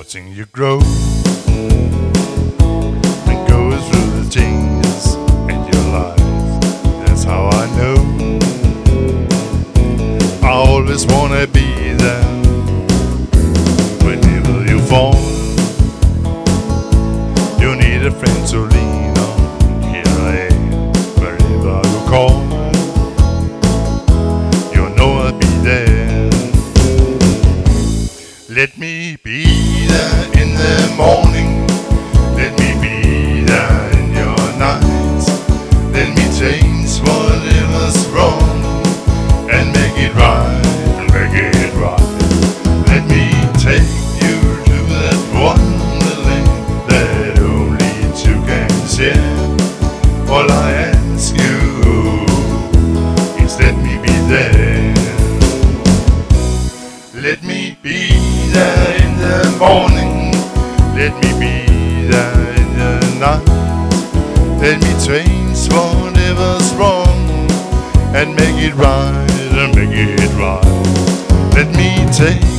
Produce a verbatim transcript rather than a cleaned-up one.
watching you grow and go through the changes in your life. That's how I know. I always wanna be there whenever you fall. You need a friend to lean on. Here I am, wherever you call. You know I'll be there. Let me be there in the morning. Let me be there in your night. Let me change whatever's wrong and make it right, make it right. Let me take you to that wonderland that only two can share. All I ask you is let me be there. Let me be there in the morning. Let me be there in the night. Let me change whatever's wrong and make it right, and make it right. Let me take